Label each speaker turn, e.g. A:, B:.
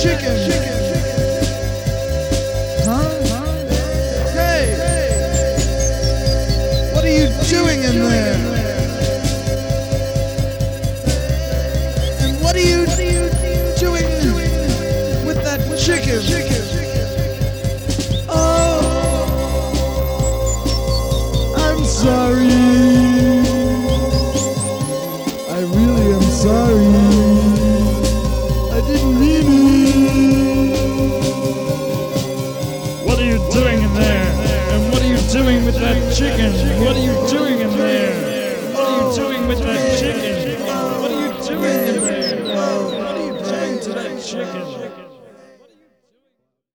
A: chicken? Huh? Hey! What are you doing in there? And what are you doing with that chicken? Oh! I'm sorry. I really am sorry. I didn't mean it.
B: What are you doing in there? And what are you doing with that chicken? What are you doing in there? What are you doing with that chicken? What are you doing in there? What are you doing to that chicken?